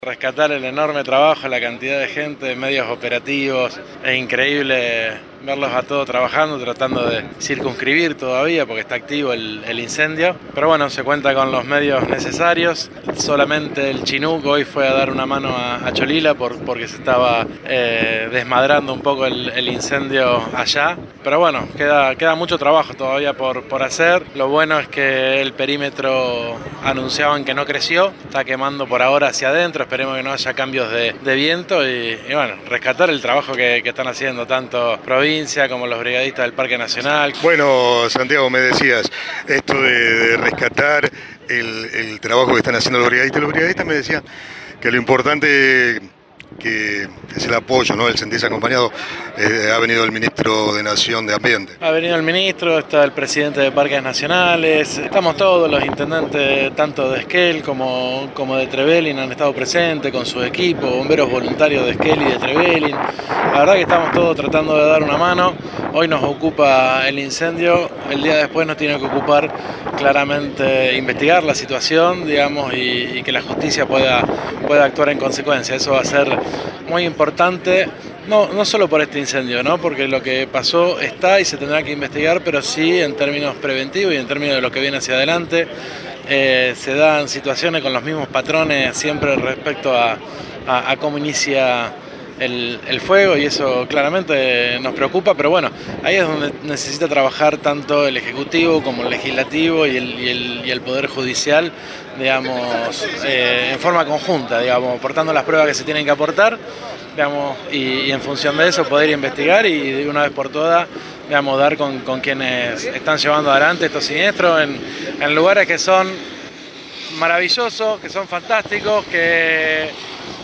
Rescatar el enorme trabajo, la cantidad de gente, medios operativos, es increíble verlos a todos trabajando, tratando de circunscribir todavía porque está activo el incendio, pero bueno, se cuenta con los medios necesarios. Solamente el Chinook hoy fue a dar una mano a Cholila porque se estaba desmadrando un poco el incendio allá, pero bueno, queda mucho trabajo todavía por hacer. Lo bueno es que el perímetro anunciaban que no creció, está quemando por ahora hacia adentro, esperemos que no haya cambios de viento y bueno, rescatar el trabajo que están haciendo tanto provincia como los brigadistas del Parque Nacional. Bueno, Santiago, me decías esto de rescatar el trabajo que están haciendo los brigadistas. Los brigadistas me decían que lo importante que es el apoyo, ¿no? El sentirse acompañado. Ha venido el ministro de Nación de Ambiente. Ha venido el ministro, está el presidente de Parques Nacionales, estamos todos los intendentes, tanto de Esquel como de Trevelin, han estado presentes con sus equipos, bomberos voluntarios de Esquel y de Trevelin. La verdad que estamos todos tratando de dar una mano. Hoy nos ocupa el incendio, el día después nos tiene que ocupar claramente investigar la situación, digamos, y que la justicia pueda actuar en consecuencia. Eso va a ser muy importante, no solo por este incendio, ¿no? Porque lo que pasó está y se tendrá que investigar, pero sí en términos preventivos y en términos de lo que viene hacia adelante. Se dan situaciones con los mismos patrones siempre respecto a cómo inicia el fuego, y eso claramente nos preocupa, pero bueno, ahí es donde necesita trabajar tanto el Ejecutivo como el Legislativo y el Poder Judicial, digamos, en forma conjunta, digamos, aportando las pruebas que se tienen que aportar, digamos, y en función de eso poder investigar y de una vez por todas, digamos, dar con quienes están llevando adelante estos siniestros en lugares que son maravillosos, que son fantásticos, que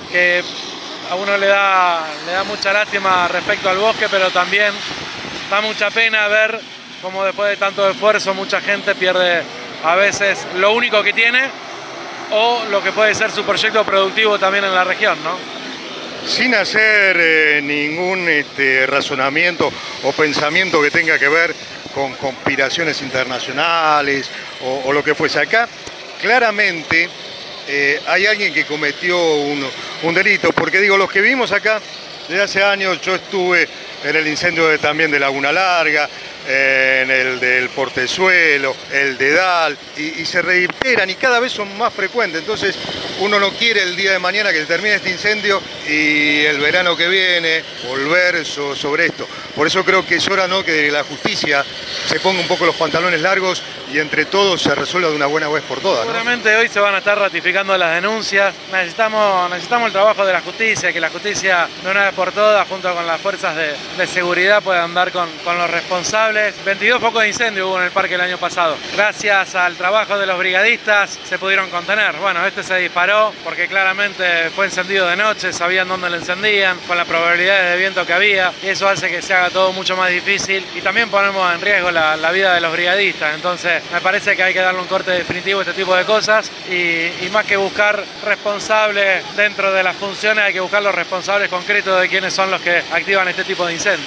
a uno le da mucha lástima respecto al bosque, pero también da mucha pena ver cómo después de tanto esfuerzo mucha gente pierde a veces lo único que tiene o lo que puede ser su proyecto productivo también en la región, ¿no? Sin hacer ningún razonamiento o pensamiento que tenga que ver con conspiraciones internacionales o lo que fuese. Acá, claramente, hay alguien que cometió un delito, porque digo, los que vivimos acá desde hace años, yo estuve en el incendio también de Laguna Larga, en el del Portezuelo, el de Dal, y se reiteran y cada vez son más frecuentes. Entonces uno no quiere el día de mañana que se termine este incendio y el verano que viene volver sobre esto. Por eso creo que es hora, ¿no?, que la justicia se ponga un poco los pantalones largos y entre todos se resuelva de una buena vez por todas, ¿no? Seguramente hoy se van a estar ratificando las denuncias. Necesitamos el trabajo de la justicia, que la justicia de una vez por todas, junto con las fuerzas de seguridad, puedan dar con los responsables. 22 focos de incendio hubo en el parque el año pasado. Gracias al trabajo de los brigadistas se pudieron contener. Bueno, este se disparó porque claramente fue encendido de noche, sabían dónde lo encendían, con las probabilidades de viento que había, y eso hace que se haga todo mucho más difícil y también ponemos en riesgo la vida de los brigadistas. Entonces me parece que hay que darle un corte definitivo a este tipo de cosas y más que buscar responsables dentro de las funciones, hay que buscar los responsables concretos de quiénes son los que activan este tipo de incendios.